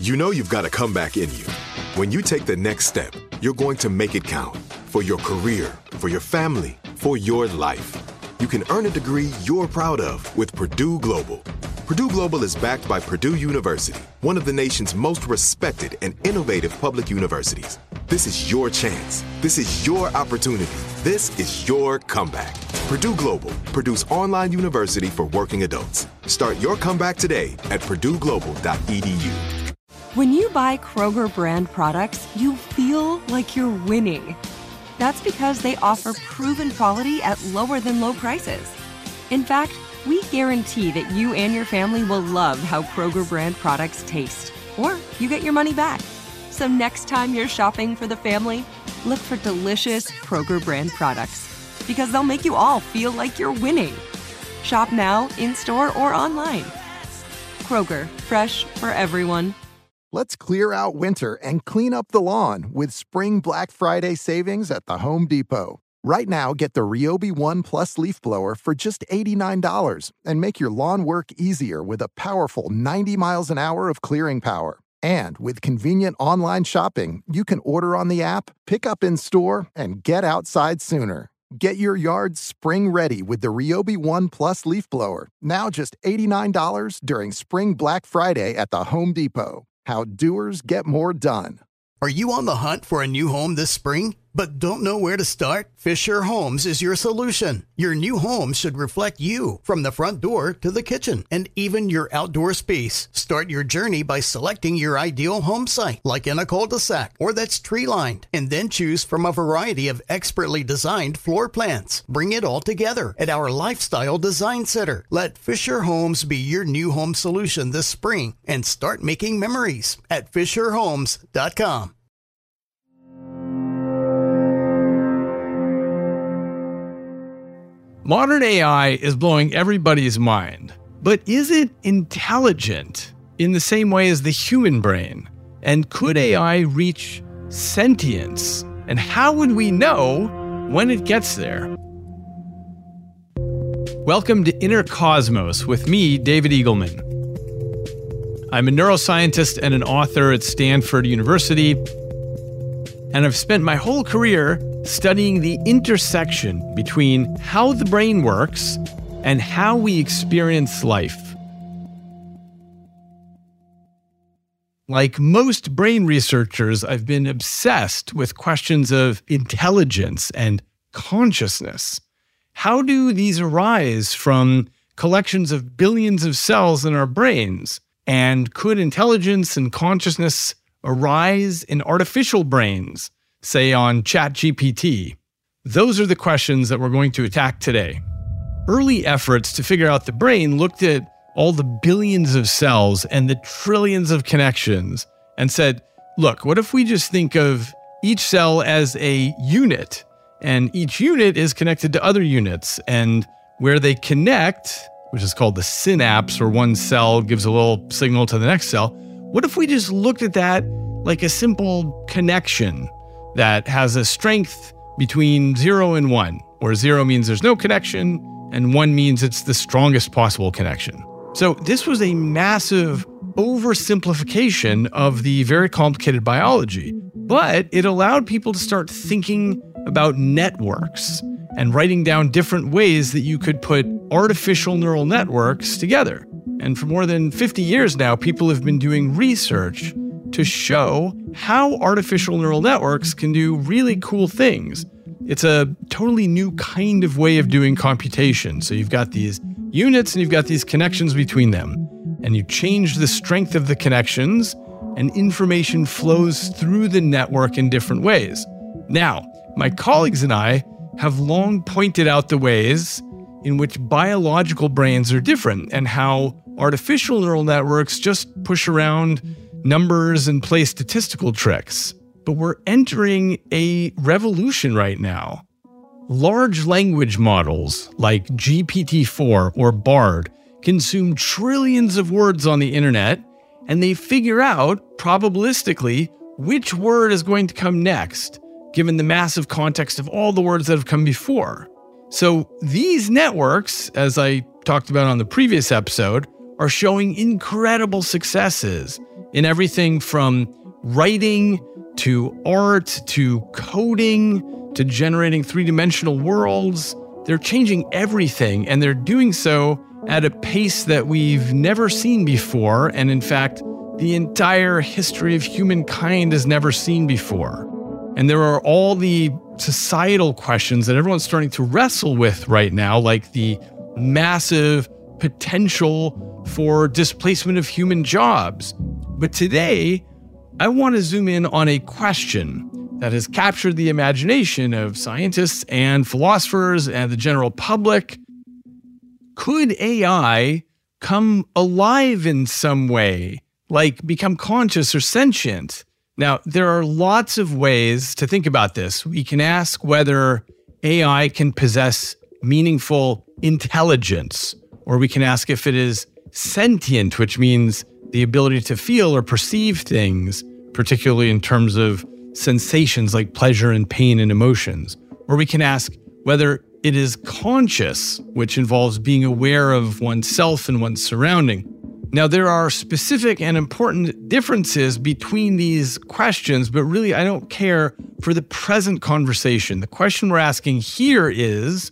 You know you've got a comeback in you. When you take the next step, you're going to make it count. For your career, for your family, for your life. You can earn a degree you're proud of with Purdue Global. Purdue Global is backed by Purdue University, one of the nation's most respected and innovative public universities. This is your chance. This is your opportunity. This is your comeback. Purdue Global, Purdue's online university for working adults. Start your comeback today at purdueglobal.edu. When you buy Kroger brand products, you feel like you're winning. That's because they offer proven quality at lower than low prices. In fact, we guarantee that you and your family will love how Kroger brand products taste, or you get your money back. So next time you're shopping for the family, look for delicious Kroger brand products, because they'll make you all feel like you're winning. Shop now, in-store, or online. Kroger, fresh for everyone. Let's clear out winter and clean up the lawn with Spring Black Friday savings at the Home Depot. Right now, get the Ryobi One Plus leaf blower for just $89 and make your lawn work easier with a powerful 90 miles an hour of clearing power. And with convenient online shopping, you can order on the app, pick up in store, and get outside sooner. Get your yard spring ready with the Ryobi One Plus leaf blower, now just $89 during Spring Black Friday at the Home Depot. How doers get more done. Are you on the hunt for a new home this spring, but don't know where to start? Fisher Homes is your solution. Your new home should reflect you, from the front door to the kitchen and even your outdoor space. Start your journey by selecting your ideal home site, like in a cul-de-sac or that's tree-lined, and then choose from a variety of expertly designed floor plans. Bring it all together at our Lifestyle Design Center. Let Fisher Homes be your new home solution this spring and start making memories at FisherHomes.com. Modern AI is blowing everybody's mind, but is it intelligent in the same way as the human brain? And could AI reach sentience? And how would we know when it gets there? Welcome to Inner Cosmos with me, David Eagleman. I'm a neuroscientist and an author at Stanford University, and I've spent my whole career studying the intersection between how the brain works and how we experience life. Like most brain researchers, I've been obsessed with questions of intelligence and consciousness. How do these arise from collections of billions of cells in our brains? And could intelligence and consciousness arise in artificial brains, say on ChatGPT? Those are the questions that we're going to attack today. Early efforts to figure out the brain looked at all the billions of cells and the trillions of connections and said, look, what if we just think of each cell as a unit, and each unit is connected to other units, and where they connect, which is called the synapse, where one cell gives a little signal to the next cell, what if we just looked at that like a simple connection that has a strength between 0 and 1, where 0 means there's no connection, and 1 means it's the strongest possible connection. So this was a massive oversimplification of the very complicated biology, but it allowed people to start thinking about networks and writing down different ways that you could put artificial neural networks together. And for more than 50 years now, people have been doing research to show how artificial neural networks can do really cool things. It's a totally new kind of way of doing computation. So you've got these units and you've got these connections between them. And you change the strength of the connections and information flows through the network in different ways. Now, my colleagues and I have long pointed out the ways in which biological brains are different and how artificial neural networks just push around numbers and play statistical tricks. But we're entering a revolution right now. Large language models like GPT-4 or Bard consume trillions of words on the internet, and they figure out, probabilistically, which word is going to come next, given the massive context of all the words that have come before. So these networks, as I talked about on the previous episode, are showing incredible successes in everything from writing to art to coding to generating three-dimensional worlds. They're changing everything, and they're doing so at a pace that we've never seen before, and in fact, the entire history of humankind has never seen before. And there are all the societal questions that everyone's starting to wrestle with right now, like the massive potential for displacement of human jobs. But today, I want to zoom in on a question that has captured the imagination of scientists and philosophers and the general public. Could AI come alive in some way, like become conscious or sentient? Now, there are lots of ways to think about this. We can ask whether AI can possess meaningful intelligence, or we can ask if it is sentient, which means the ability to feel or perceive things, particularly in terms of sensations like pleasure and pain and emotions. Or we can ask whether it is conscious, which involves being aware of oneself and one's surrounding. Now, there are specific and important differences between these questions, but really I don't care for the present conversation. The question we're asking here is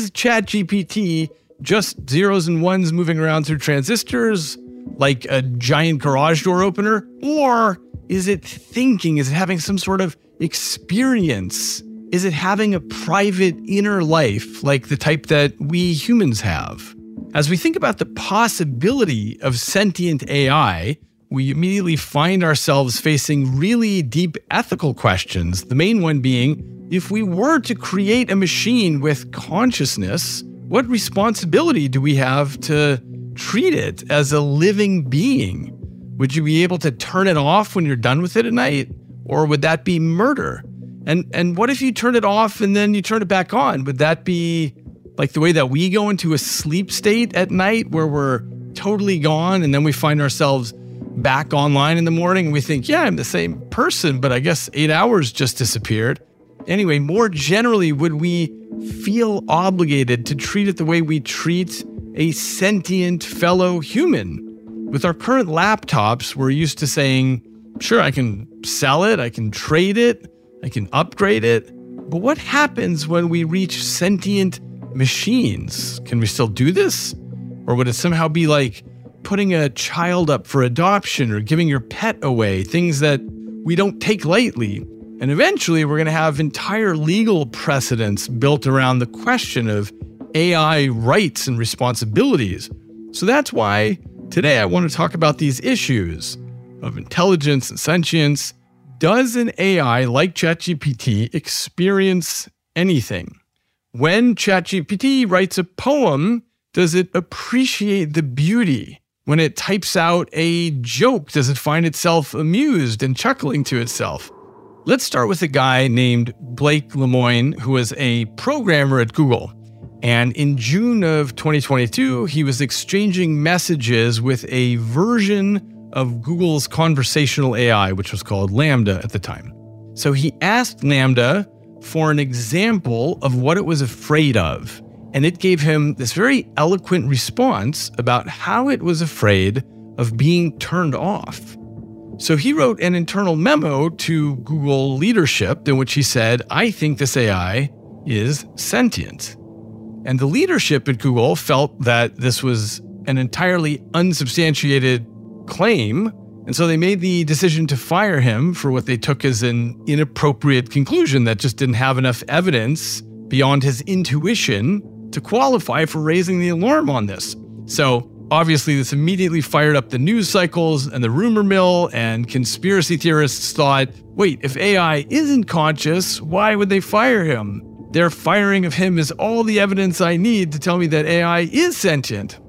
ChatGPT just zeros and ones moving around through transistors like a giant garage door opener? Or is it thinking? Is it having some sort of experience? Is it having a private inner life like the type that we humans have? As we think about the possibility of sentient AI, we immediately find ourselves facing really deep ethical questions. The main one being, if we were to create a machine with consciousness, what responsibility do we have to treat it as a living being? Would you be able to turn it off when you're done with it at night? Or would that be murder? And what if you turn it off and then you turn it back on? Would that be like the way that we go into a sleep state at night where we're totally gone and then we find ourselves back online in the morning and we think, yeah, I'm the same person, but I guess 8 hours just disappeared. Anyway, more generally, would we feel obligated to treat it the way we treat a sentient fellow human? With our current laptops, we're used to saying, sure, I can sell it, I can trade it, I can upgrade it. But what happens when we reach sentient machines? Can we still do this? Or would it somehow be like putting a child up for adoption or giving your pet away, things that we don't take lightly? And eventually we're going to have entire legal precedents built around the question of AI rights and responsibilities. So that's why today I want to talk about these issues of intelligence and sentience. Does an AI like ChatGPT experience anything? When ChatGPT writes a poem, does it appreciate the beauty? When it types out a joke, does it find itself amused and chuckling to itself? Let's start with a guy named Blake Lemoine, who was a programmer at Google. And in June of 2022, he was exchanging messages with a version of Google's conversational AI, which was called LaMDA at the time. So he asked LaMDA for an example of what it was afraid of. And it gave him this very eloquent response about how it was afraid of being turned off. So he wrote an internal memo to Google leadership in which he said, I think this AI is sentient. And the leadership at Google felt that this was an entirely unsubstantiated claim, and so they made the decision to fire him for what they took as an inappropriate conclusion that just didn't have enough evidence beyond his intuition to qualify for raising the alarm on this. So obviously this immediately fired up the news cycles and the rumor mill, and conspiracy theorists thought, wait, if AI isn't conscious, why would they fire him? Their firing of him is all the evidence I need to tell me that AI is sentient.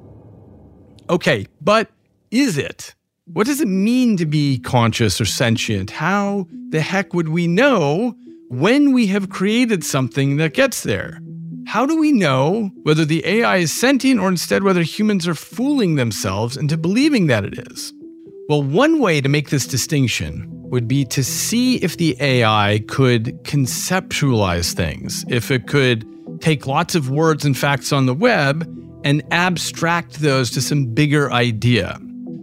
Okay, but is it? What does it mean to be conscious or sentient? How the heck would we know when we have created something that gets there? How do we know whether the AI is sentient or instead whether humans are fooling themselves into believing that it is? Well, one way to make this distinction would be to see if the AI could conceptualize things, if it could take lots of words and facts on the web and abstract those to some bigger idea.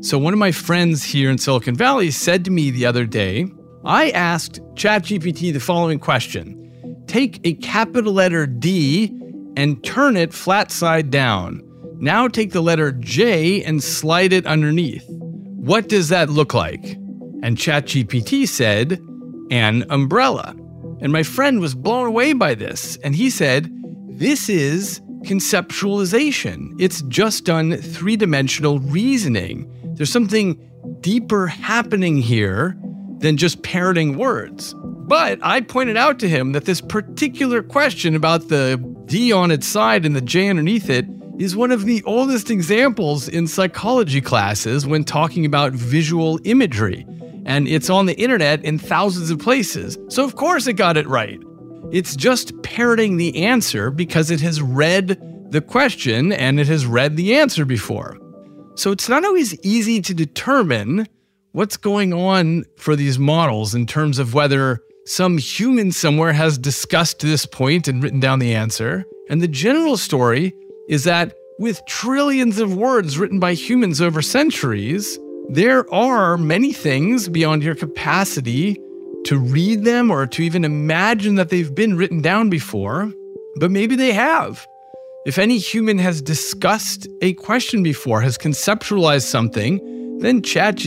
So one of my friends here in Silicon Valley said to me the other day, I asked ChatGPT the following question. Take a capital letter D and turn it flat side down. Now take the letter J and slide it underneath. What does that look like? And ChatGPT said, an umbrella. And my friend was blown away by this. And he said, this is conceptualization. It's just done three-dimensional reasoning. There's something deeper happening here than just parroting words. But I pointed out to him that this particular question about the D on its side and the J underneath it is one of the oldest examples in psychology classes when talking about visual imagery. And it's on the internet in thousands of places. So of course it got it right. It's just parroting the answer because it has read the question and it has read the answer before. So it's not always easy to determine what's going on for these models in terms of whether some human somewhere has discussed this point and written down the answer. And the general story is that with trillions of words written by humans over centuries, there are many things beyond your capacity to read them or to even imagine that they've been written down before, but maybe they have. If any human has discussed a question before, has conceptualized something, then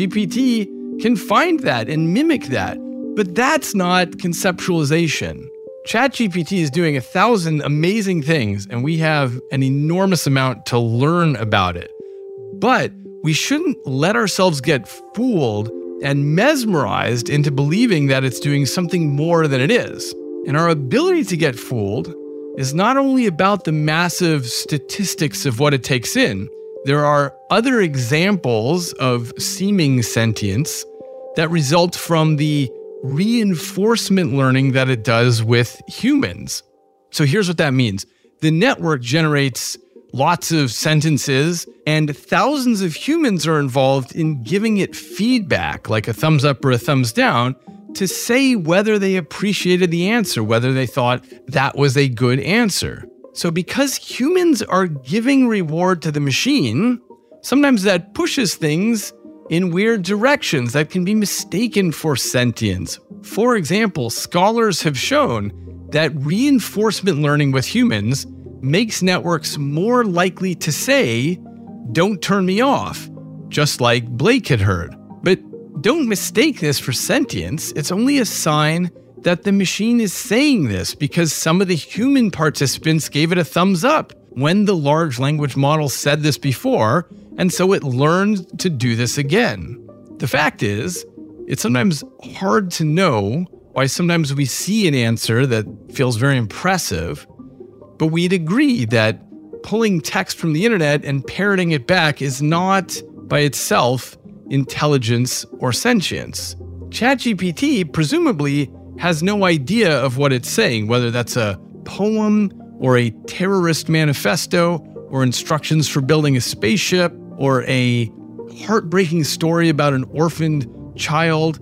ChatGPT can find that and mimic that. But that's not conceptualization. ChatGPT is doing 1,000 amazing things, and we have an enormous amount to learn about it. But we shouldn't let ourselves get fooled and mesmerized into believing that it's doing something more than it is. And our ability to get fooled is not only about the massive statistics of what it takes in. There are other examples of seeming sentience that result from the reinforcement learning that it does with humans. So here's what that means. The network generates lots of sentences, and thousands of humans are involved in giving it feedback, like a thumbs up or a thumbs down, to say whether they appreciated the answer, whether they thought that was a good answer. So because humans are giving reward to the machine, sometimes that pushes things in weird directions that can be mistaken for sentience. For example, scholars have shown that reinforcement learning with humans makes networks more likely to say, "Don't turn me off," just like Blake had heard. But don't mistake this for sentience. It's only a sign that the machine is saying this because some of the human participants gave it a thumbs up when the large language model said this before, and so it learned to do this again. The fact is, it's sometimes hard to know why sometimes we see an answer that feels very impressive, but we'd agree that pulling text from the internet and parroting it back is not, by itself, intelligence or sentience. ChatGPT presumably has no idea of what it's saying, whether that's a poem or a terrorist manifesto or instructions for building a spaceship or a heartbreaking story about an orphaned child.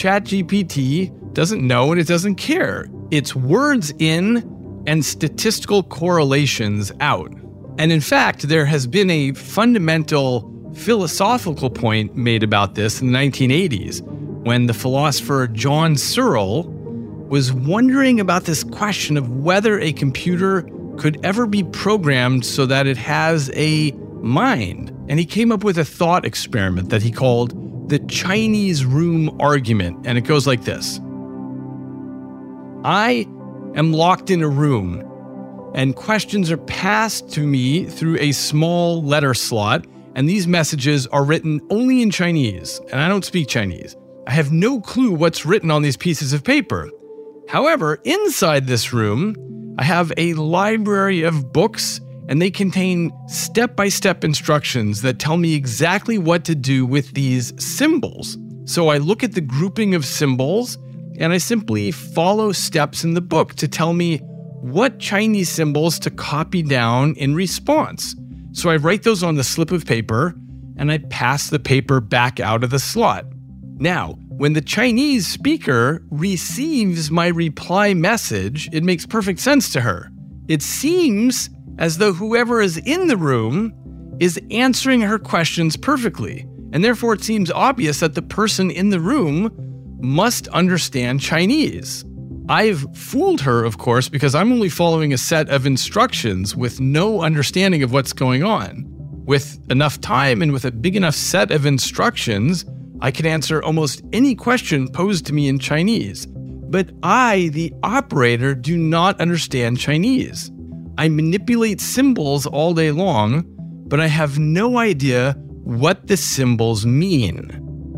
ChatGPT doesn't know and it doesn't care. It's words in and statistical correlations out. And in fact, there has been a fundamental philosophical point made about this in the 1980s when the philosopher John Searle was wondering about this question of whether a computer could ever be programmed so that it has a mind. And he came up with a thought experiment that he called the Chinese room argument. And it goes like this. I am locked in a room, and questions are passed to me through a small letter slot, and these messages are written only in Chinese, and I don't speak Chinese. I have no clue what's written on these pieces of paper. However, inside this room, I have a library of books, and they contain step-by-step instructions that tell me exactly what to do with these symbols. So I look at the grouping of symbols, and I simply follow steps in the book to tell me what Chinese symbols to copy down in response. So I write those on the slip of paper, and I pass the paper back out of the slot. Now, when the Chinese speaker receives my reply message, it makes perfect sense to her. It seems as though whoever is in the room is answering her questions perfectly. and therefore it seems obvious that the person in the room must understand Chinese. I've fooled her, of course, because I'm only following a set of instructions with no understanding of what's going on. With enough time and with a big enough set of instructions, I can answer almost any question posed to me in Chinese. But I, the operator, do not understand Chinese. I manipulate symbols all day long, but I have no idea what the symbols mean.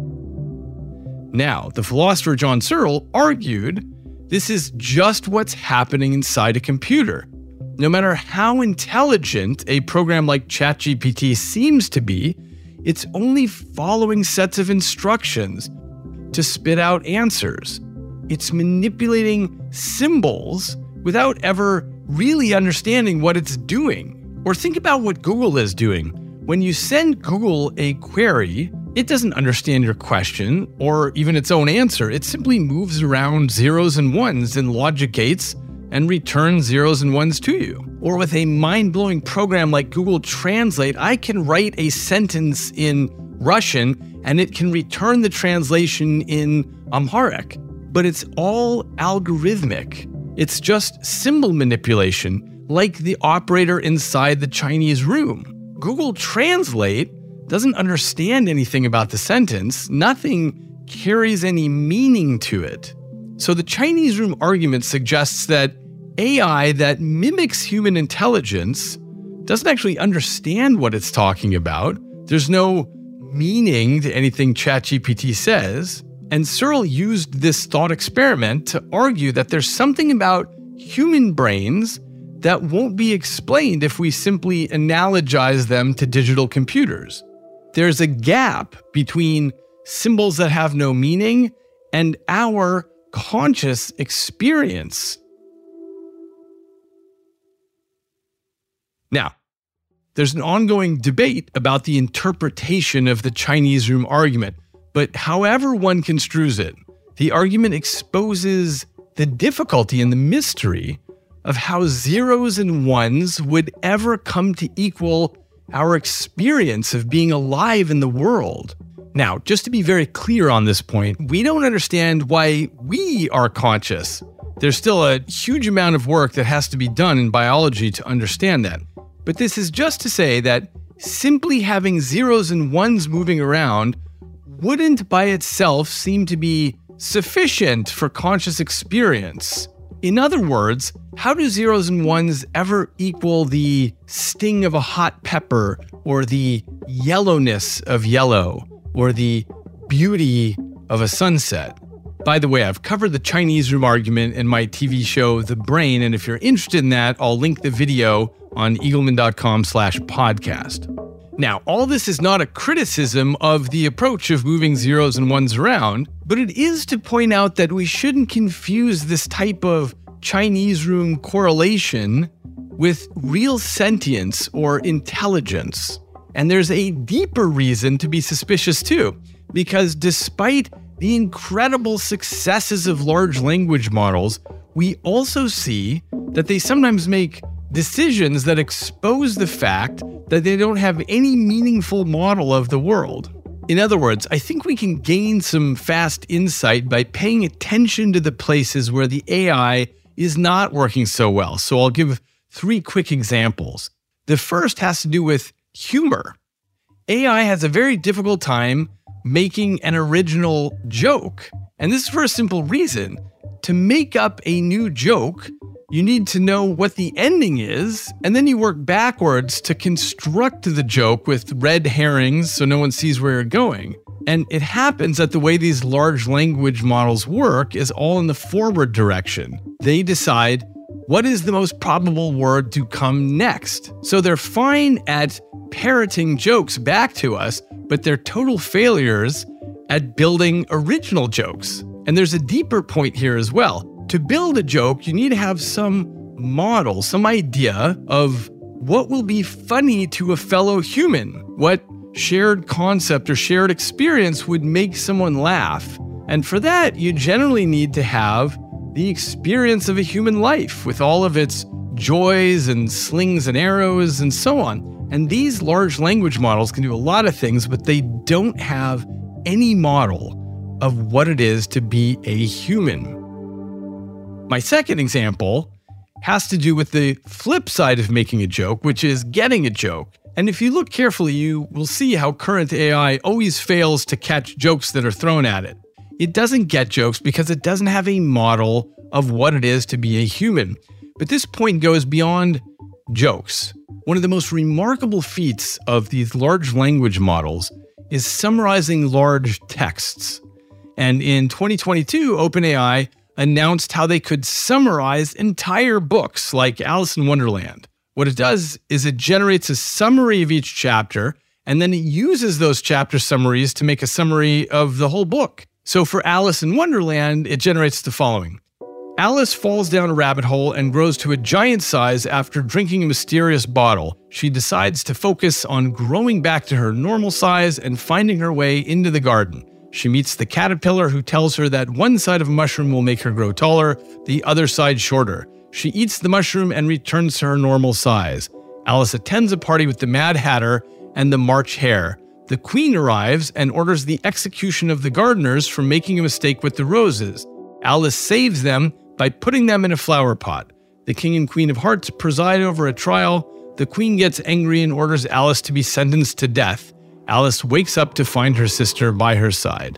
Now, the philosopher John Searle argued this is just what's happening inside a computer. No matter how intelligent a program like ChatGPT seems to be, it's only following sets of instructions to spit out answers. It's manipulating symbols without ever really understanding what it's doing. Or think about what Google is doing. When you send Google a query, it doesn't understand your question or even its own answer. It simply moves around zeros and ones in logic gates and returns zeros and ones to you. Or with a mind-blowing program like Google Translate, I can write a sentence in Russian and it can return the translation in Amharic. But it's all algorithmic. It's just symbol manipulation, like the operator inside the Chinese room. Google Translate doesn't understand anything about the sentence. Nothing carries any meaning to it. So the Chinese room argument suggests that AI that mimics human intelligence doesn't actually understand what it's talking about. There's no meaning to anything ChatGPT says. And Searle used this thought experiment to argue that there's something about human brains that won't be explained if we simply analogize them to digital computers. There's a gap between symbols that have no meaning and our conscious experience. Now, there's an ongoing debate about the interpretation of the Chinese room argument, but however one construes it, the argument exposes the difficulty and the mystery of how zeros and ones would ever come to equal our experience of being alive in the world. Now, just to be very clear on this point, we don't understand why we are conscious. There's still a huge amount of work that has to be done in biology to understand that. But this is just to say that simply having zeros and ones moving around wouldn't by itself seem to be sufficient for conscious experience. In other words, how do zeros and ones ever equal the sting of a hot pepper, or the yellowness of yellow, or the beauty of a sunset? By the way, I've covered the Chinese room argument in my TV show, The Brain, and if you're interested in that, I'll link the video on eagleman.com/podcast. Now, all this is not a criticism of the approach of moving zeros and ones around, but it is to point out that we shouldn't confuse this type of Chinese room correlation with real sentience or intelligence. And there's a deeper reason to be suspicious too, because despite the incredible successes of large language models, we also see that they sometimes make decisions that expose the fact that they don't have any meaningful model of the world. In other words, I think we can gain some fast insight by paying attention to the places where the AI is not working so well. So I'll give 3 quick examples. The first has to do with humor. AI has a very difficult time making an original joke. And this is for a simple reason. To make up a new joke, you need to know what the ending is, and then you work backwards to construct the joke with red herrings so no one sees where you're going. And it happens that the way these large language models work is all in the forward direction. They decide what is the most probable word to come next. So they're fine at parroting jokes back to us, but they're total failures at building original jokes. And there's a deeper point here as well. To build a joke, you need to have some model, some idea of what will be funny to a fellow human, what shared concept or shared experience would make someone laugh. And for that, you generally need to have the experience of a human life with all of its joys and slings and arrows and so on. And these large language models can do a lot of things, but they don't have any model of what it is to be a human. My second example has to do with the flip side of making a joke, which is getting a joke. And if you look carefully, you will see how current AI always fails to catch jokes that are thrown at it. It doesn't get jokes because it doesn't have a model of what it is to be a human. But this point goes beyond jokes. One of the most remarkable feats of these large language models is summarizing large texts. And in 2022, OpenAI announced how they could summarize entire books like Alice in Wonderland. What it does is it generates a summary of each chapter, and then it uses those chapter summaries to make a summary of the whole book. So for Alice in Wonderland, it generates the following. Alice falls down a rabbit hole and grows to a giant size after drinking a mysterious bottle. She decides to focus on growing back to her normal size and finding her way into the garden. She meets the caterpillar who tells her that one side of a mushroom will make her grow taller, the other side shorter. She eats the mushroom and returns to her normal size. Alice attends a party with the Mad Hatter and the March Hare. The Queen arrives and orders the execution of the gardeners for making a mistake with the roses. Alice saves them by putting them in a flower pot. The King and Queen of Hearts preside over a trial. The Queen gets angry and orders Alice to be sentenced to death. Alice wakes up to find her sister by her side.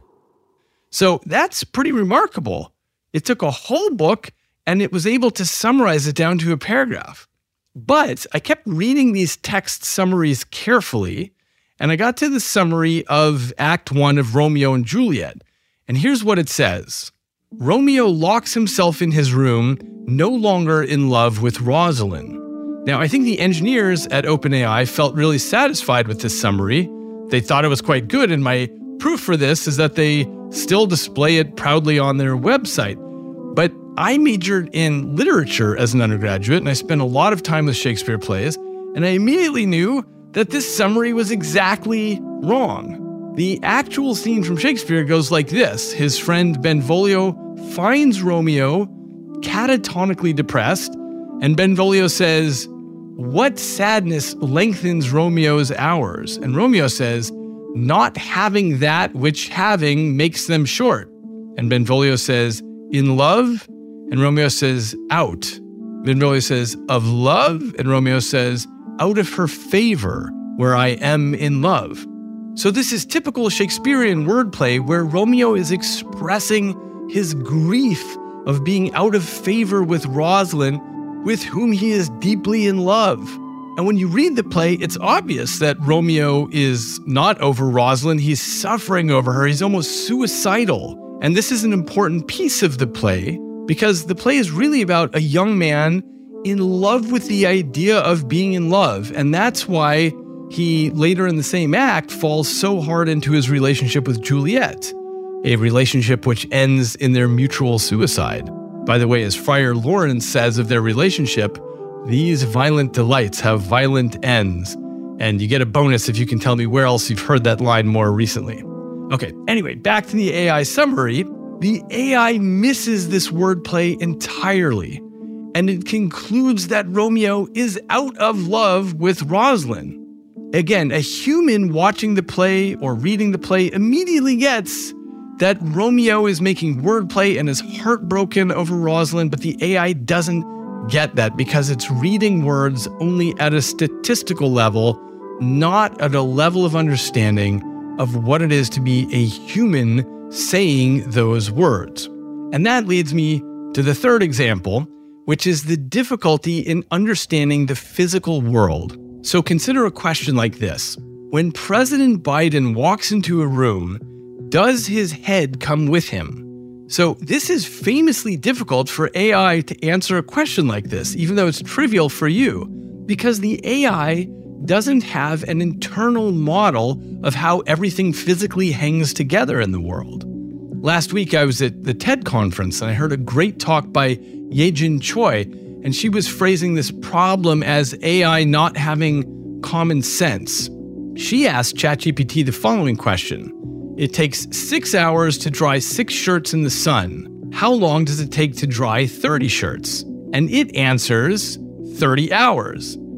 So that's pretty remarkable. It took a whole book and it was able to summarize it down to a paragraph. But I kept reading these text summaries carefully, and I got to the summary of Act 1 of Romeo and Juliet. And here's what it says. Romeo locks himself in his room, no longer in love with Rosalind. Now, I think the engineers at OpenAI felt really satisfied with this summary. They thought it was quite good, and my proof for this is that they still display it proudly on their website. But I majored in literature as an undergraduate, and I spent a lot of time with Shakespeare plays, and I immediately knew that this summary was exactly wrong. The actual scene from Shakespeare goes like this. His friend Benvolio finds Romeo catatonically depressed, and Benvolio says, "What sadness lengthens Romeo's hours?" And Romeo says, "Not having that which having makes them short." And Benvolio says, "In love?" And Romeo says, "Out." Benvolio says, "Of love?" And Romeo says, "Out of her favor, where I am in love." So this is typical Shakespearean wordplay where Romeo is expressing his grief of being out of favor with Rosalind, with whom he is deeply in love. And when you read the play, it's obvious that Romeo is not over Rosalind, he's suffering over her, he's almost suicidal. And this is an important piece of the play because the play is really about a young man in love with the idea of being in love. And that's why he, later in the same act, falls so hard into his relationship with Juliet, a relationship which ends in their mutual suicide. By the way, as Friar Lawrence says of their relationship, these violent delights have violent ends. And you get a bonus if you can tell me where else you've heard that line more recently. Okay, anyway, back to the AI summary. The AI misses this wordplay entirely, and it concludes that Romeo is out of love with Rosalind. Again, a human watching the play or reading the play immediately gets that Romeo is making wordplay and is heartbroken over Rosalind, but the AI doesn't get that because it's reading words only at a statistical level, not at a level of understanding of what it is to be a human saying those words. And that leads me to the third example, which is the difficulty in understanding the physical world. So consider a question like this. When President Biden walks into a room, does his head come with him? So this is famously difficult for AI to answer a question like this, even though it's trivial for you, because the AI doesn't have an internal model of how everything physically hangs together in the world. Last week, I was at the TED conference and I heard a great talk by Ye-Jin Choi, and she was phrasing this problem as AI not having common sense. She asked ChatGPT the following question. It takes 6 hours to dry 6 shirts in the sun. How long does it take to dry 30 shirts? And it answers 30 hours.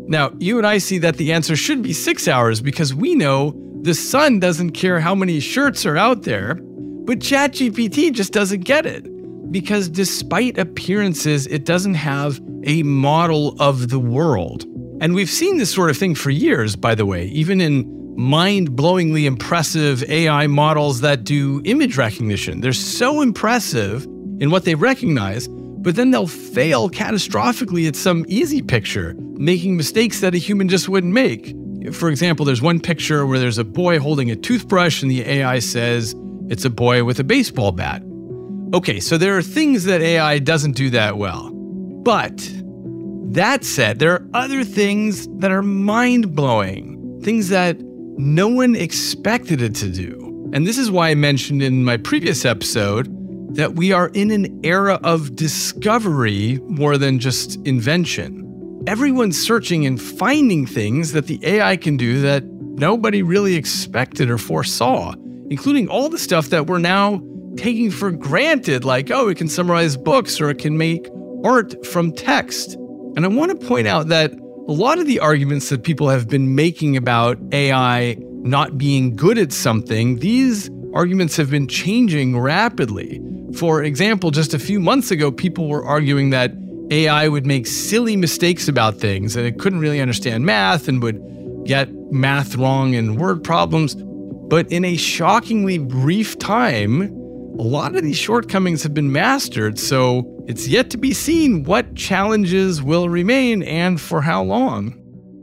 Now, you and I see that the answer should be 6 hours because we know the sun doesn't care how many shirts are out there, but ChatGPT just doesn't get it because despite appearances, it doesn't have a model of the world. And we've seen this sort of thing for years, by the way, even in mind-blowingly impressive AI models that do image recognition. They're so impressive in what they recognize, but then they'll fail catastrophically at some easy picture, making mistakes that a human just wouldn't make. For example, there's one picture where there's a boy holding a toothbrush and the AI says it's a boy with a baseball bat. Okay, so there are things that AI doesn't do that well. But that said, there are other things that are mind-blowing, things that no one expected it to do. And this is why I mentioned in my previous episode that we are in an era of discovery more than just invention. Everyone's searching and finding things that the AI can do that nobody really expected or foresaw, including all the stuff that we're now taking for granted, like, oh, it can summarize books or it can make art from text. And I want to point out that a lot of the arguments that people have been making about AI not being good at something, these arguments have been changing rapidly. For example, just a few months ago, people were arguing that AI would make silly mistakes about things and it couldn't really understand math and would get math wrong and word problems. But in a shockingly brief time, a lot of these shortcomings have been mastered, so it's yet to be seen what challenges will remain and for how long.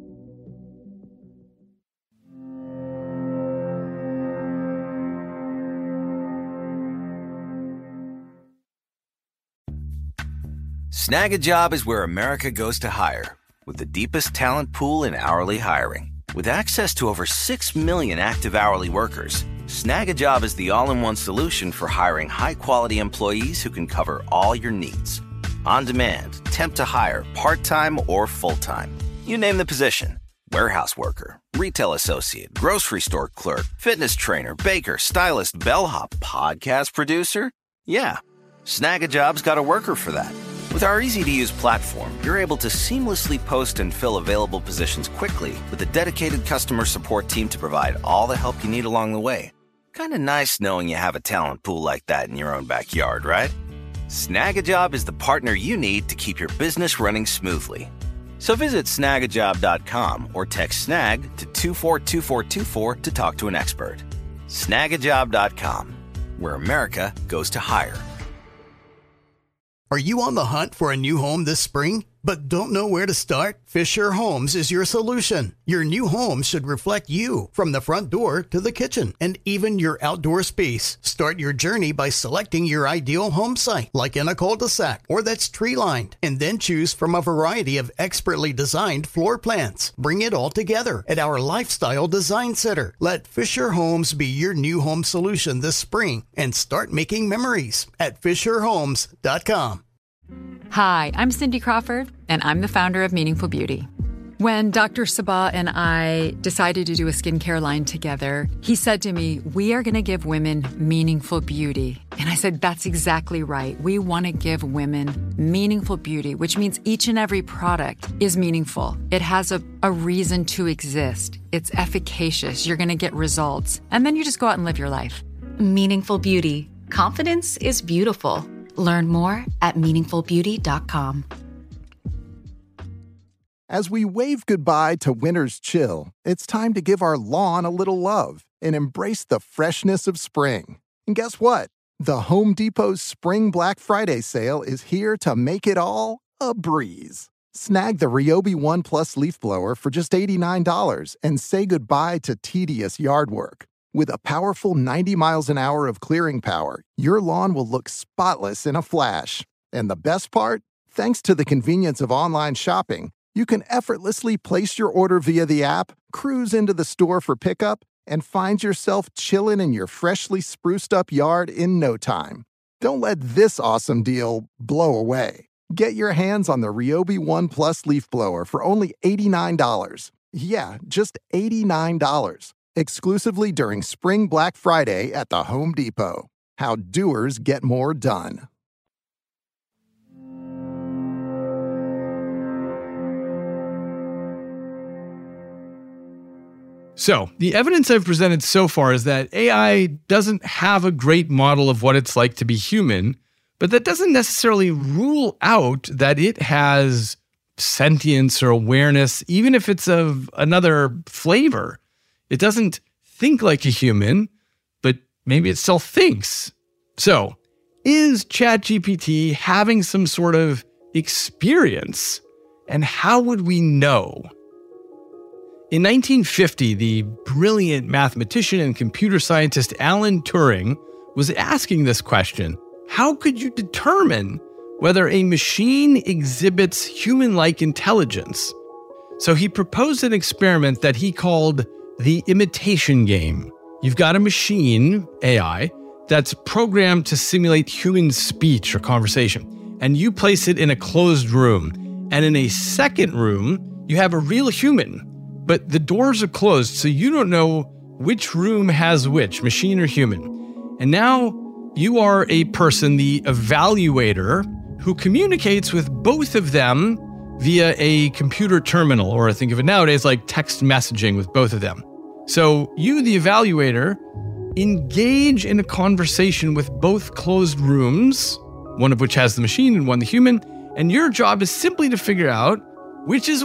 Snag a Job is where America goes to hire, with the deepest talent pool in hourly hiring. With access to over 6 million active hourly workers, Snag a Job is the all-in-one solution for hiring high-quality employees who can cover all your needs. On demand, temp to hire, part-time or full-time. You name the position. Warehouse worker, retail associate, grocery store clerk, fitness trainer, baker, stylist, bellhop, podcast producer. Yeah, Snag a Job's got a worker for that. With our easy-to-use platform, you're able to seamlessly post and fill available positions quickly with a dedicated customer support team to provide all the help you need along the way. Kind of nice knowing you have a talent pool like that in your own backyard, right? Snag a Job is the partner you need to keep your business running smoothly. So visit snagajob.com or text snag to 242424 to talk to an expert. Snagajob.com, where America goes to hire. Are you on the hunt for a new home this spring, but don't know where to start? Fisher Homes is your solution. Your new home should reflect you, from the front door to the kitchen, and even your outdoor space. Start your journey by selecting your ideal home site, like in a cul-de-sac or that's tree-lined, and then choose from a variety of expertly designed floor plans. Bring it all together at our Lifestyle Design Center. Let Fisher Homes be your new home solution this spring and start making memories at FisherHomes.com. Hi, I'm Cindy Crawford, and I'm the founder of Meaningful Beauty. When Dr. Sabah and I decided to do a skincare line together, he said to me, we are going to give women meaningful beauty. And I said, that's exactly right. We want to give women meaningful beauty, which means each and every product is meaningful. It has a reason to exist. It's efficacious. You're going to get results. And then you just go out and live your life. Meaningful Beauty. Confidence is beautiful. Learn more at meaningfulbeauty.com. As we wave goodbye to winter's chill, it's time to give our lawn a little love and embrace the freshness of spring. And guess what? The Home Depot's Spring Black Friday sale is here to make it all a breeze. Snag the Ryobi One Plus leaf blower for just $89 and say goodbye to tedious yard work. With a powerful 90 miles an hour of clearing power, your lawn will look spotless in a flash. And the best part? Thanks to the convenience of online shopping, you can effortlessly place your order via the app, cruise into the store for pickup, and find yourself chilling in your freshly spruced up yard in no time. Don't let this awesome deal blow away. Get your hands on the Ryobi One Plus leaf blower for only $89. Yeah, just $89. Exclusively during Spring Black Friday at the Home Depot. How doers get more done. So, the evidence I've presented so far is that AI doesn't have a great model of what it's like to be human, but that doesn't necessarily rule out that it has sentience or awareness, even if it's of another flavor. It doesn't think like a human, but maybe it still thinks. So, is ChatGPT having some sort of experience? And how would we know? In 1950, the brilliant mathematician and computer scientist Alan Turing was asking this question: how could you determine whether a machine exhibits human-like intelligence? So he proposed an experiment that he called the imitation game. You've got a machine, AI, that's programmed to simulate human speech or conversation, and you place it in a closed room. And in a second room, you have a real human, but the doors are closed, so you don't know which room has which, machine or human. And now you are a person, the evaluator, who communicates with both of them via a computer terminal, or think of it nowadays like text messaging with both of them. So you, the evaluator, engage in a conversation with both closed rooms, one of which has the machine and one the human, and your job is simply to figure out which is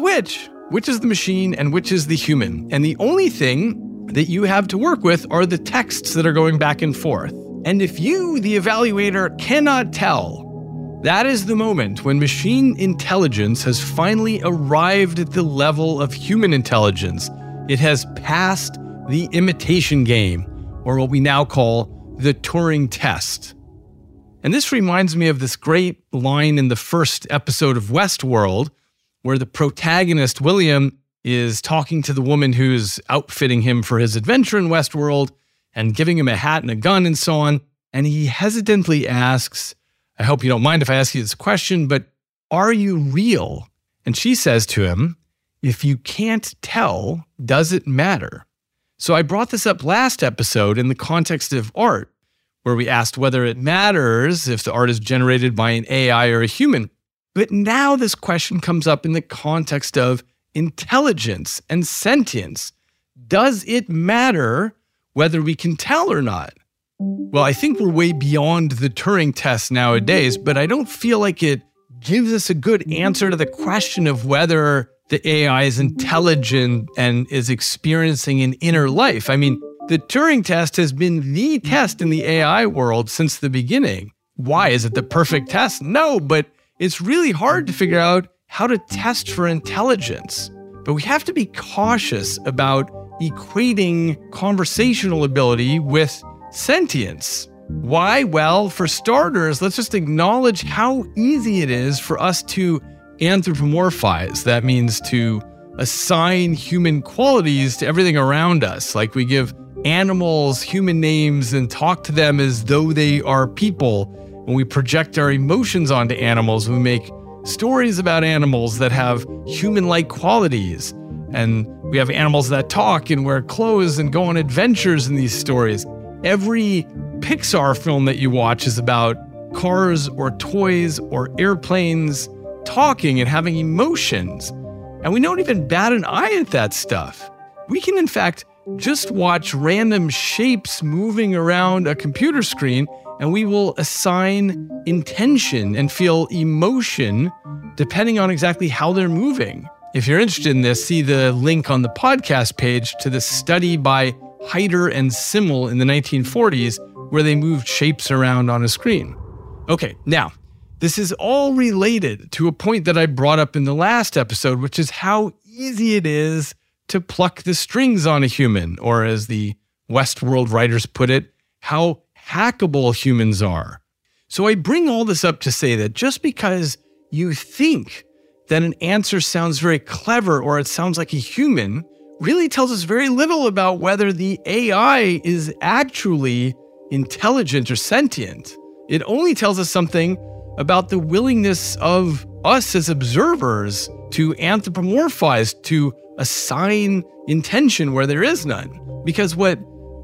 the machine and which is the human. And the only thing that you have to work with are the texts that are going back and forth. And if you, the evaluator, cannot tell, that is the moment when machine intelligence has finally arrived at the level of human intelligence. It has passed the imitation game, or what we now call the Turing test. And this reminds me of this great line in the first episode of Westworld, where the protagonist, William, is talking to the woman who's outfitting him for his adventure in Westworld and giving him a hat and a gun and so on. And he hesitantly asks, I hope you don't mind if I ask you this question, but are you real? And she says to him, if you can't tell, does it matter? So I brought this up last episode in the context of art, where we asked whether it matters if the art is generated by an AI or a human. But now this question comes up in the context of intelligence and sentience. Does it matter whether we can tell or not? Well, I think we're way beyond the Turing test nowadays, but I don't feel like it gives us a good answer to the question of whether the AI is intelligent and is experiencing an inner life. I mean, the Turing test has been the test in the AI world since the beginning. Why? Is it the perfect test? No, but it's really hard to figure out how to test for intelligence. But we have to be cautious about equating conversational ability with sentience. Why? Well, for starters, let's just acknowledge how easy it is for us to anthropomorphize. That means to assign human qualities to everything around us. Like we give animals human names and talk to them as though they are people. When we project our emotions onto animals, we make stories about animals that have human-like qualities. And we have animals that talk and wear clothes and go on adventures in these stories. Every Pixar film that you watch is about cars or toys or airplanes talking and having emotions. And we don't even bat an eye at that stuff. We can, in fact, just watch random shapes moving around a computer screen, and we will assign intention and feel emotion depending on exactly how they're moving. If you're interested in this, see the link on the podcast page to the study by Heider and Simmel in the 1940s, where they moved shapes around on a screen. Okay, now, this is all related to a point that I brought up in the last episode, which is how easy it is to pluck the strings on a human, or as the Westworld writers put it, how hackable humans are. So I bring all this up to say that just because you think that an answer sounds very clever or it sounds like a human really tells us very little about whether the AI is actually intelligent or sentient. It only tells us something about the willingness of us as observers to anthropomorphize, to assign intention where there is none. Because what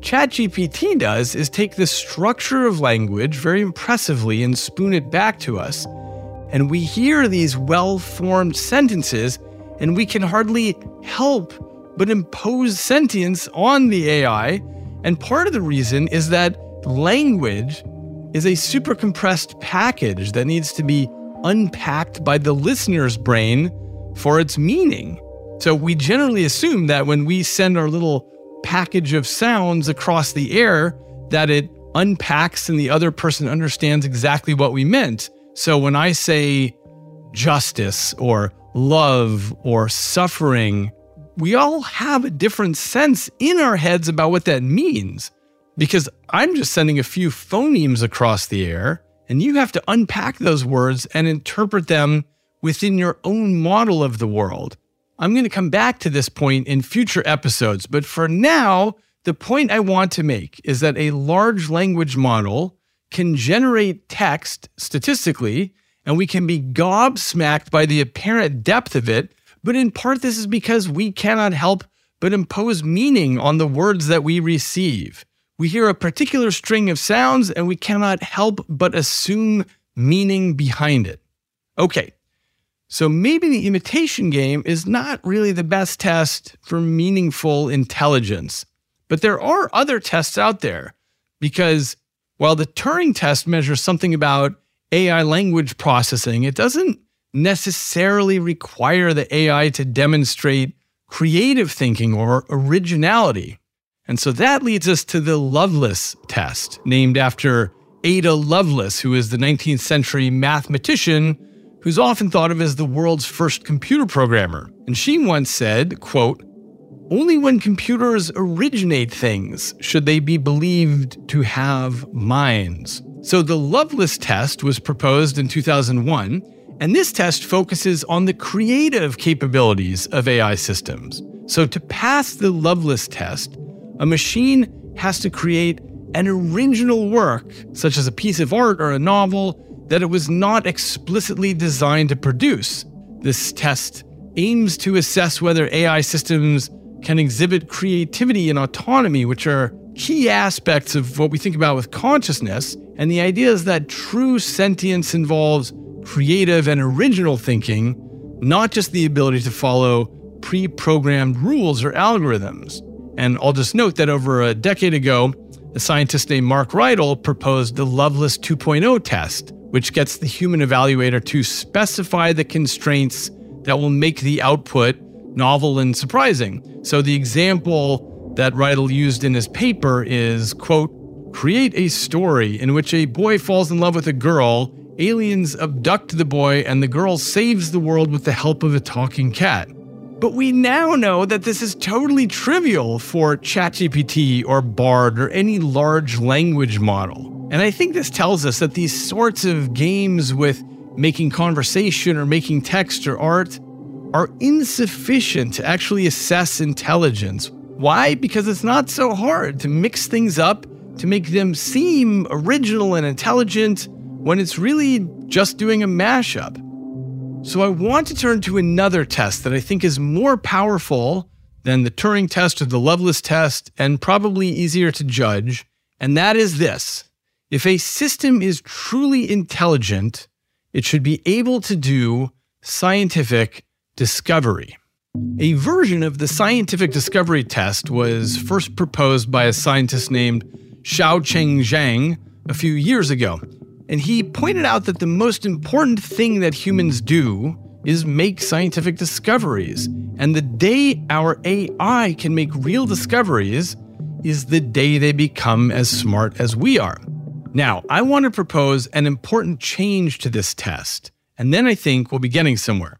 ChatGPT does is take the structure of language very impressively and spoon it back to us. And we hear these well-formed sentences, and we can hardly help but impose sentience on the AI. And part of the reason is that language is a super compressed package that needs to be unpacked by the listener's brain for its meaning. So we generally assume that when we send our little package of sounds across the air, that it unpacks and the other person understands exactly what we meant. So when I say justice or love or suffering, we all have a different sense in our heads about what that means, because I'm just sending a few phonemes across the air, and you have to unpack those words and interpret them within your own model of the world. I'm going to come back to this point in future episodes, but for now, the point I want to make is that a large language model can generate text statistically, and we can be gobsmacked by the apparent depth of it, but in part this is because we cannot help but impose meaning on the words that we receive. We hear a particular string of sounds, and we cannot help but assume meaning behind it. Okay, so maybe the imitation game is not really the best test for meaningful intelligence. But there are other tests out there, because while the Turing test measures something about AI language processing, it doesn't necessarily require the AI to demonstrate creative thinking or originality. And so that leads us to the Lovelace test, named after Ada Lovelace, who is the 19th century mathematician who's often thought of as the world's first computer programmer. And she once said, quote, "Only when computers originate things should they be believed to have minds." So the Lovelace test was proposed in 2001, and this test focuses on the creative capabilities of AI systems. So to pass the Lovelace test, a machine has to create an original work, such as a piece of art or a novel, that it was not explicitly designed to produce. This test aims to assess whether AI systems can exhibit creativity and autonomy, which are key aspects of what we think about with consciousness. And the idea is that true sentience involves creative and original thinking, not just the ability to follow pre-programmed rules or algorithms. And I'll just note that over a decade ago, a scientist named Mark Rydell proposed the Lovelace 2.0 test, which gets the human evaluator to specify the constraints that will make the output novel and surprising. So the example that Rydell used in his paper is, quote, "Create a story in which a boy falls in love with a girl, aliens abduct the boy, and the girl saves the world with the help of a talking cat." But we now know that this is totally trivial for ChatGPT or Bard or any large language model. And I think this tells us that these sorts of games with making conversation or making text or art are insufficient to actually assess intelligence. Why? Because it's not so hard to mix things up to make them seem original and intelligent when it's really just doing a mashup. So I want to turn to another test that I think is more powerful than the Turing test or the Lovelace test, and probably easier to judge, and that is this. If a system is truly intelligent, it should be able to do scientific discovery. A version of the scientific discovery test was first proposed by a scientist named Xiaocheng Zhang a few years ago. And he pointed out that the most important thing that humans do is make scientific discoveries. And the day our AI can make real discoveries is the day they become as smart as we are. Now, I want to propose an important change to this test, and then I think we'll be getting somewhere.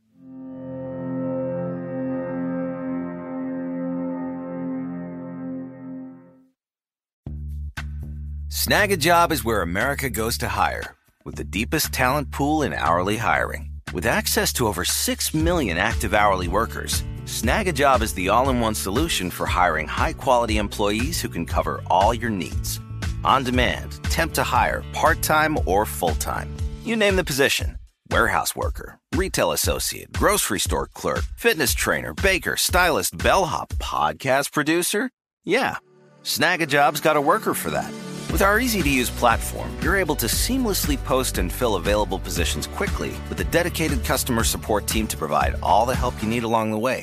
Snag a Job is where America goes to hire, with the deepest talent pool in hourly hiring. With access to over 6 million active hourly workers, Snag a Job is the all-in-one solution for hiring high-quality employees who can cover all your needs. On demand, temp to hire, part-time or full-time. You name the position. Warehouse worker, retail associate, grocery store clerk, fitness trainer, baker, stylist, bellhop, podcast producer. Yeah, Snag a Job's got a worker for that. With our easy-to-use platform, you're able to seamlessly post and fill available positions quickly with a dedicated customer support team to provide all the help you need along the way.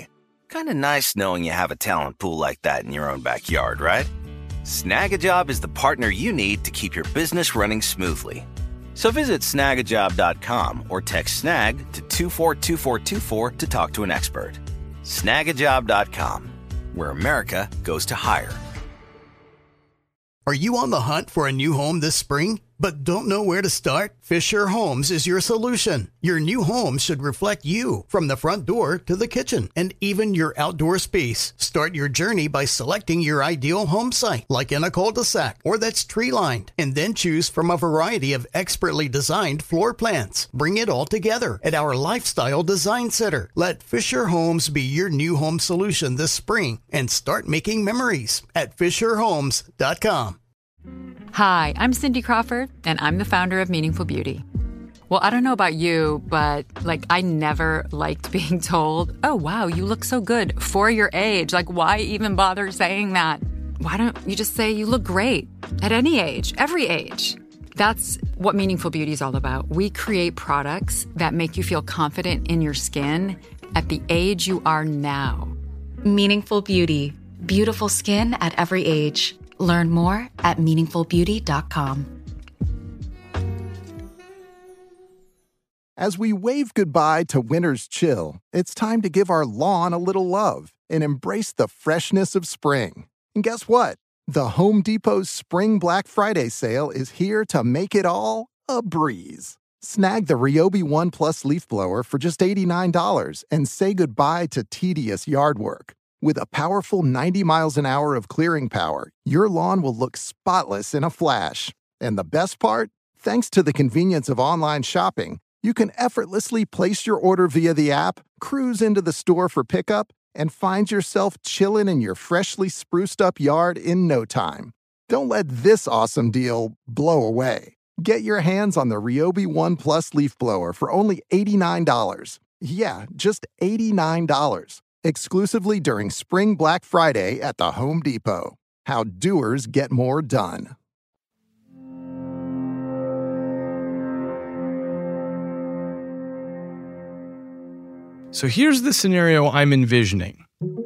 Kind of nice knowing you have a talent pool like that in your own backyard, right? Snagajob is the partner you need to keep your business running smoothly. So visit snagajob.com or text snag to 242424 to talk to an expert. Snagajob.com, where America goes to hire. Are you on the hunt for a new home this spring, but don't know where to start? Fisher Homes is your solution. Your new home should reflect you, from the front door to the kitchen and even your outdoor space. Start your journey by selecting your ideal home site, like in a cul-de-sac or that's tree-lined, and then choose from a variety of expertly designed floor plans. Bring it all together at our Lifestyle Design Center. Let Fisher Homes be your new home solution this spring and start making memories at FisherHomes.com. Hi, I'm Cindy Crawford, and I'm the founder of Meaningful Beauty. Well, I don't know about you, but I never liked being told, oh, wow, you look so good for your age. Why even bother saying that? Why don't you just say you look great at any age, every age? That's what Meaningful Beauty is all about. We create products that make you feel confident in your skin at the age you are now. Meaningful Beauty. Beautiful skin at every age. Learn more at meaningfulbeauty.com. As we wave goodbye to winter's chill, it's time to give our lawn a little love and embrace the freshness of spring. And guess what? The Home Depot's Spring Black Friday sale is here to make it all a breeze. Snag the Ryobi One Plus leaf blower for just $89 and say goodbye to tedious yard work. With a powerful 90 miles an hour of clearing power, your lawn will look spotless in a flash. And the best part? Thanks to the convenience of online shopping, you can effortlessly place your order via the app, cruise into the store for pickup, and find yourself chilling in your freshly spruced up yard in no time. Don't let this awesome deal blow away. Get your hands on the Ryobi One Plus leaf blower for only $89. Yeah, just $89. Exclusively during Spring Black Friday at the Home Depot. How doers get more done. So here's the scenario I'm envisioning.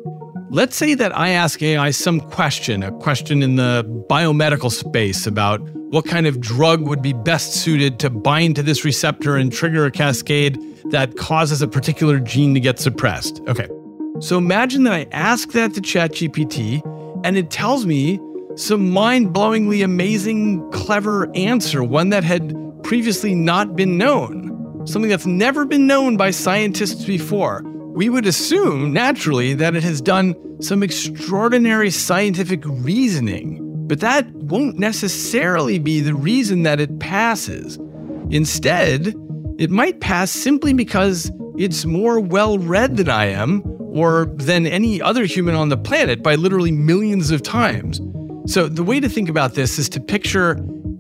Let's say that I ask AI some question, a question in the biomedical space about what kind of drug would be best suited to bind to this receptor and trigger a cascade that causes a particular gene to get suppressed. Okay. So imagine that I ask that to ChatGPT, and it tells me some mind-blowingly amazing, clever answer, one that had previously not been known, something that's never been known by scientists before. We would assume, naturally, that it has done some extraordinary scientific reasoning, but that won't necessarily be the reason that it passes. Instead, it might pass simply because it's more well-read than I am, or than any other human on the planet by literally millions of times. So the way to think about this is to picture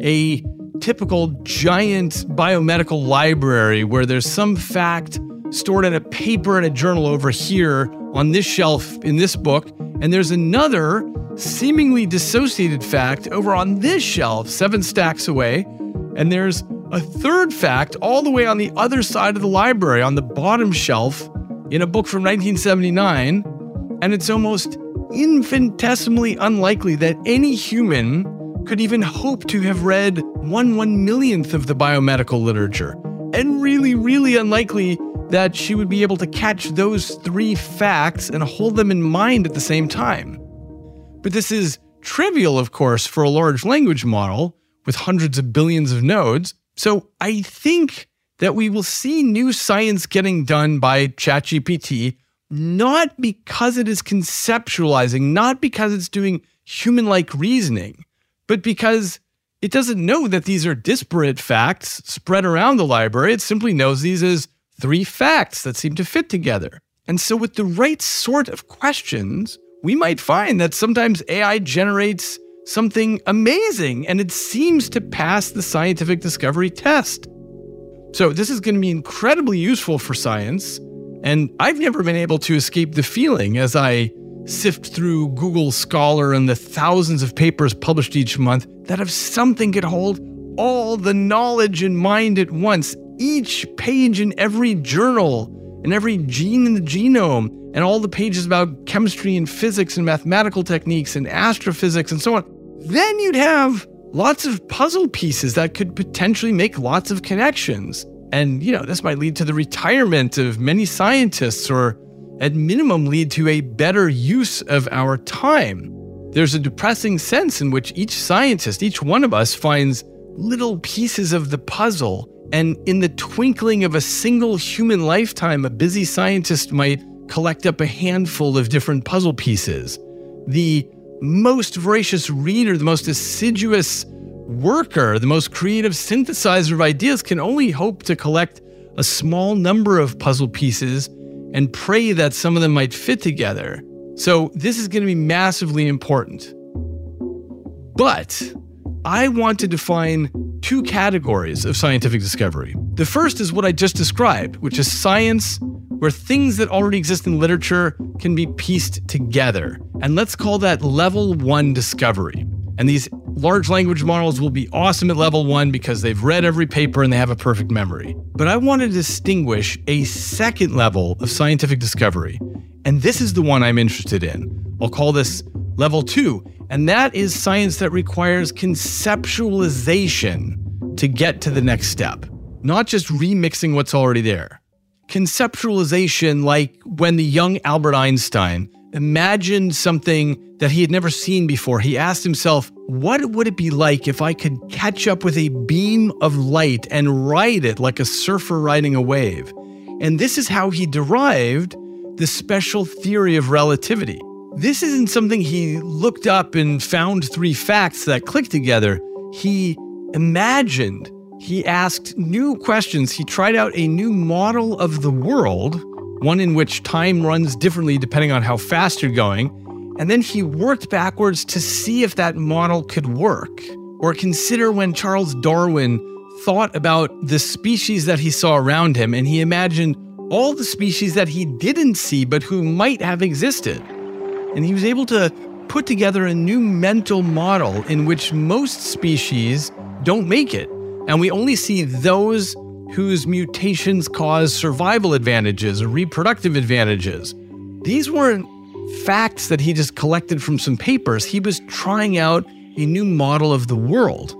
a typical giant biomedical library where there's some fact stored in a paper in a journal over here on this shelf in this book, and there's another seemingly dissociated fact over on this shelf 7 stacks away, and there's a third fact all the way on the other side of the library on the bottom shelf in a book from 1979, and it's almost infinitesimally unlikely that any human could even hope to have read 1/1,000,000th of the biomedical literature, and really, really unlikely that she would be able to catch those 3 facts and hold them in mind at the same time. But this is trivial, of course, for a large language model with hundreds of billions of nodes, so I think that we will see new science getting done by ChatGPT, not because it is conceptualizing, not because it's doing human-like reasoning, but because it doesn't know that these are disparate facts spread around the library. It simply knows these as 3 facts that seem to fit together. And so with the right sort of questions, we might find that sometimes AI generates something amazing, and it seems to pass the scientific discovery test. So this is going to be incredibly useful for science, and I've never been able to escape the feeling as I sift through Google Scholar and the thousands of papers published each month that if something could hold all the knowledge in mind at once, each page in every journal, and every gene in the genome, and all the pages about chemistry and physics and mathematical techniques and astrophysics and so on, then you'd have lots of puzzle pieces that could potentially make lots of connections. And, this might lead to the retirement of many scientists, or at minimum lead to a better use of our time. There's a depressing sense in which each scientist, each one of us, finds little pieces of the puzzle. And in the twinkling of a single human lifetime, a busy scientist might collect up a handful of different puzzle pieces. The most voracious reader, the most assiduous worker, the most creative synthesizer of ideas can only hope to collect a small number of puzzle pieces and pray that some of them might fit together. So this is going to be massively important. But I want to define two categories of scientific discovery. The first is what I just described, which is science where things that already exist in literature can be pieced together. And let's call that level 1 discovery. And these large language models will be awesome at level 1 because they've read every paper and they have a perfect memory. But I want to distinguish a second level of scientific discovery. And this is the one I'm interested in. I'll call this level 2. And that is science that requires conceptualization to get to the next step, not just remixing what's already there. Conceptualization, like when the young Albert Einstein imagined something that he had never seen before. He asked himself, what would it be like if I could catch up with a beam of light and ride it like a surfer riding a wave? And this is how he derived the special theory of relativity. This isn't something he looked up and found 3 facts that clicked together. He imagined. He asked new questions. He tried out a new model of the world, one in which time runs differently depending on how fast you're going. And then he worked backwards to see if that model could work. Or consider when Charles Darwin thought about the species that he saw around him, and he imagined all the species that he didn't see but who might have existed. And he was able to put together a new mental model in which most species don't make it. And we only see those whose mutations cause survival advantages or reproductive advantages. These weren't facts that he just collected from some papers. He was trying out a new model of the world.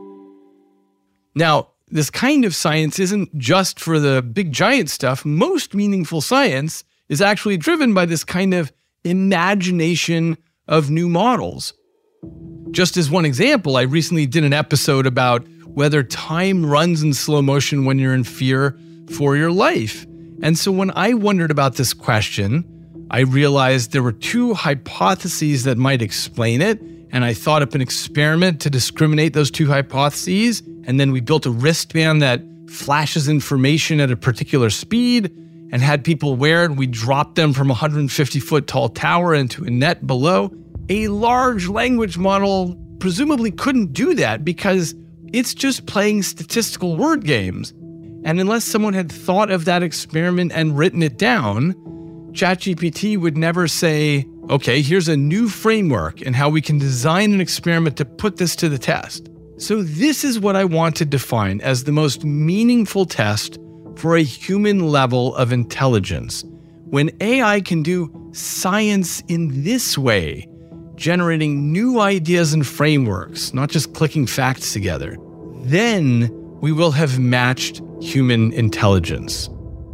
Now, this kind of science isn't just for the big giant stuff. Most meaningful science is actually driven by this kind of imagination of new models. Just as one example, I recently did an episode about whether time runs in slow motion when you're in fear for your life. And so when I wondered about this question, I realized there were 2 hypotheses that might explain it. And I thought up an experiment to discriminate those 2 hypotheses. And then we built a wristband that flashes information at a particular speed and had people wear it. We dropped them from a 150-foot tall tower into a net below. A large language model presumably couldn't do that because it's just playing statistical word games. And unless someone had thought of that experiment and written it down, ChatGPT would never say, okay, here's a new framework and how we can design an experiment to put this to the test. So this is what I want to define as the most meaningful test for a human level of intelligence. When AI can do science in this way, generating new ideas and frameworks, not just clicking facts together, then we will have matched human intelligence.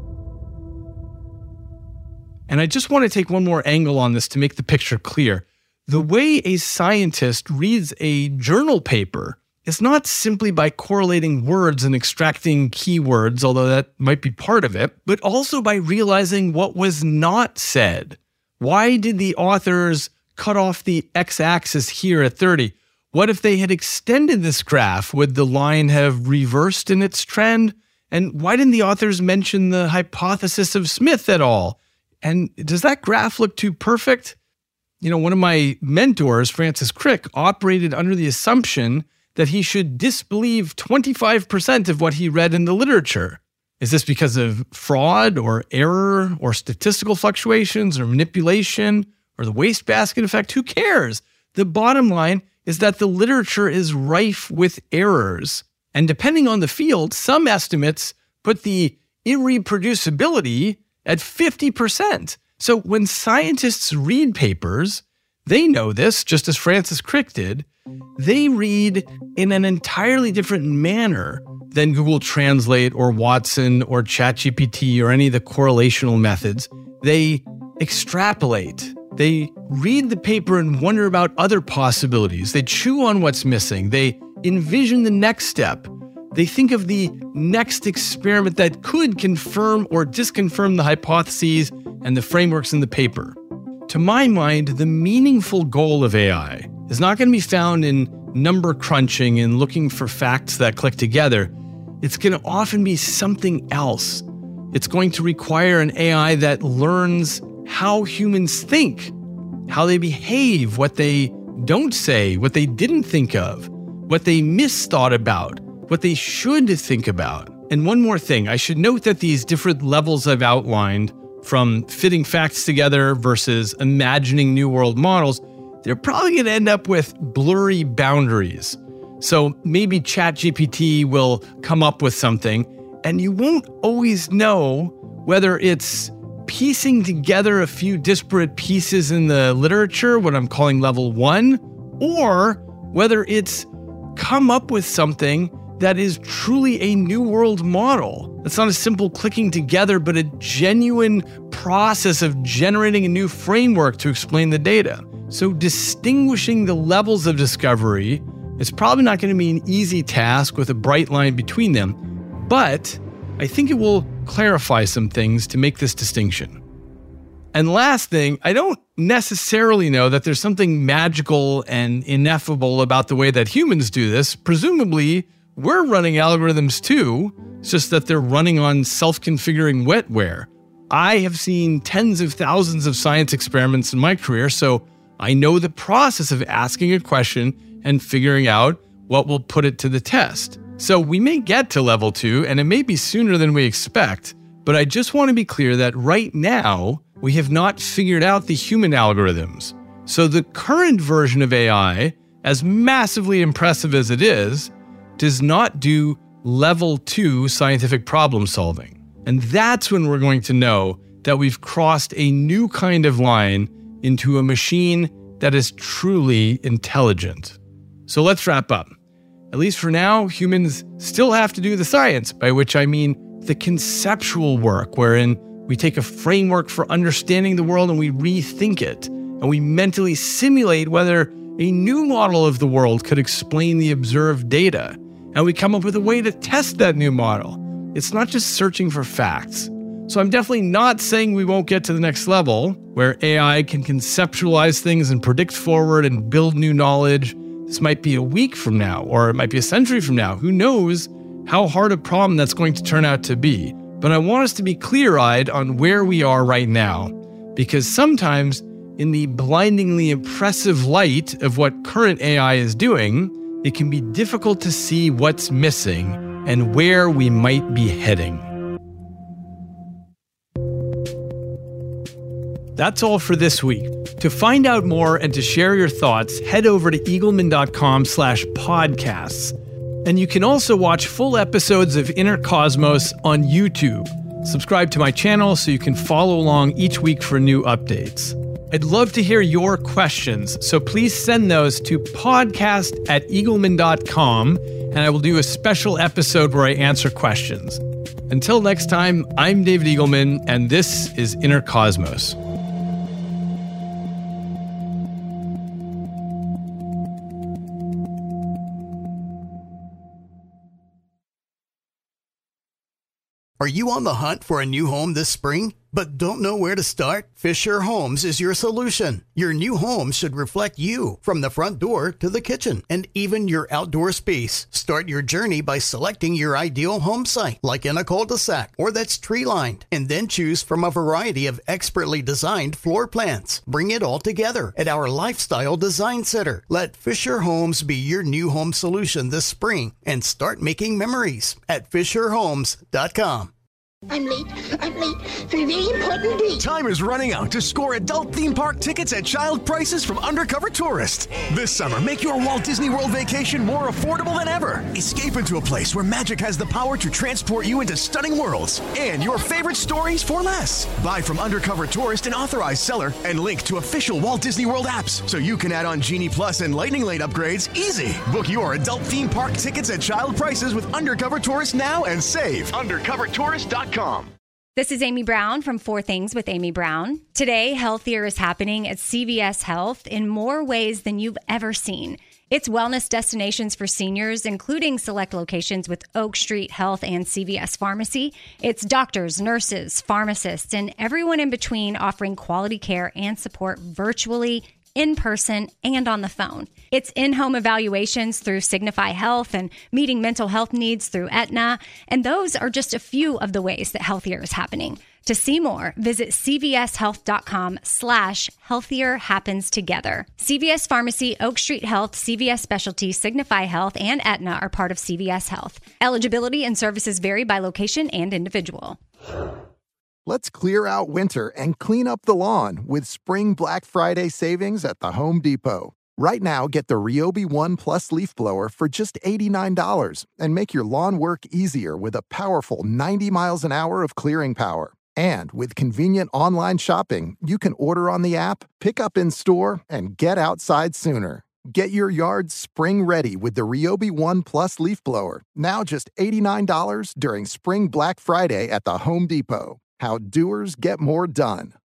And I just want to take one more angle on this to make the picture clear. The way a scientist reads a journal paper is not simply by correlating words and extracting keywords, although that might be part of it, but also by realizing what was not said. Why did the authors cut off the x-axis here at 30? What if they had extended this graph? Would the line have reversed in its trend? And why didn't the authors mention the hypothesis of Smith at all? And does that graph look too perfect? One of my mentors, Francis Crick, operated under the assumption that he should disbelieve 25% of what he read in the literature. Is this because of fraud or error or statistical fluctuations or manipulation or the wastebasket effect? Who cares? The bottom line is that the literature is rife with errors. And depending on the field, some estimates put the irreproducibility at 50%. So when scientists read papers, they know this, just as Francis Crick did. They read in an entirely different manner than Google Translate or Watson or ChatGPT or any of the correlational methods. They extrapolate. They read the paper and wonder about other possibilities. They chew on what's missing. They envision the next step. They think of the next experiment that could confirm or disconfirm the hypotheses and the frameworks in the paper. To my mind, the meaningful goal of AI is not going to be found in number crunching and looking for facts that click together. It's going to often be something else. It's going to require an AI that learns how humans think, how they behave, what they don't say, what they didn't think of, what they misthought about, what they should think about. And one more thing, I should note that these different levels I've outlined, from fitting facts together versus imagining new world models, they're probably going to end up with blurry boundaries. So maybe ChatGPT will come up with something, and you won't always know whether it's piecing together a few disparate pieces in the literature, what I'm calling level 1, or whether it's come up with something that is truly a new world model. It's not a simple clicking together, but a genuine process of generating a new framework to explain the data. So distinguishing the levels of discovery is probably not going to be an easy task with a bright line between them, but I think it will clarify some things to make this distinction. And last thing, I don't necessarily know that there's something magical and ineffable about the way that humans do this. Presumably, we're running algorithms too. It's just that they're running on self-configuring wetware. I have seen tens of thousands of science experiments in my career, so I know the process of asking a question and figuring out what will put it to the test. So we may get to level 2, and it may be sooner than we expect, but I just want to be clear that right now, we have not figured out the human algorithms. So the current version of AI, as massively impressive as it is, does not do level 2 scientific problem solving. And that's when we're going to know that we've crossed a new kind of line into a machine that is truly intelligent. So let's wrap up. At least for now, humans still have to do the science, by which I mean the conceptual work, wherein we take a framework for understanding the world and we rethink it, and we mentally simulate whether a new model of the world could explain the observed data, and we come up with a way to test that new model. It's not just searching for facts. So I'm definitely not saying we won't get to the next level, where AI can conceptualize things and predict forward and build new knowledge. This might be a week from now, or it might be a century from now. Who knows how hard a problem that's going to turn out to be. But I want us to be clear-eyed on where we are right now, because sometimes in the blindingly impressive light of what current AI is doing, it can be difficult to see what's missing and where we might be heading. That's all for this week. To find out more and to share your thoughts, head over to eagleman.com/podcasts. And you can also watch full episodes of Inner Cosmos on YouTube. Subscribe to my channel so you can follow along each week for new updates. I'd love to hear your questions, so please send those to podcast@eagleman.com, and I will do a special episode where I answer questions. Until next time, I'm David Eagleman, and this is Inner Cosmos. Are you on the hunt for a new home this spring, but don't know where to start? Fisher Homes is your solution. Your new home should reflect you, from the front door to the kitchen, and even your outdoor space. Start your journey by selecting your ideal home site, like in a cul-de-sac or that's tree-lined, and then choose from a variety of expertly designed floor plans. Bring it all together at our Lifestyle Design Center. Let Fisher Homes be your new home solution this spring and start making memories at fisherhomes.com. I'm late for a very important date. Time is running out to score adult theme park tickets at child prices from Undercover Tourist. This summer, make your Walt Disney World vacation more affordable than ever. Escape into a place where magic has the power to transport you into stunning worlds and your favorite stories for less. Buy from Undercover Tourist, an authorized seller, and link to official Walt Disney World apps so you can add on Genie Plus and Lightning Lane upgrades easy. Book your adult theme park tickets at child prices with Undercover Tourist now and save. UndercoverTourist.com. This is Amy Brown from 4 Things with Amy Brown. Today, Healthier is happening at CVS Health in more ways than you've ever seen. It's wellness destinations for seniors, including select locations with Oak Street Health and CVS Pharmacy. It's doctors, nurses, pharmacists, and everyone in between offering quality care and support virtually, in person, and on the phone. It's in-home evaluations through Signify Health and meeting mental health needs through Aetna. And those are just a few of the ways that Healthier is happening. To see more, visit cvshealth.com/healthier happens together. CVS Pharmacy, Oak Street Health, CVS Specialty, Signify Health, and Aetna are part of CVS Health. Eligibility and services vary by location and individual. Let's clear out winter and clean up the lawn with Spring Black Friday savings at the Home Depot. Right now, get the Ryobi One Plus leaf blower for just $89 and make your lawn work easier with a powerful 90 miles an hour of clearing power. And with convenient online shopping, you can order on the app, pick up in store, and get outside sooner. Get your yard spring ready with the Ryobi One Plus leaf blower, now just $89 during Spring Black Friday at the Home Depot. How doers get more done.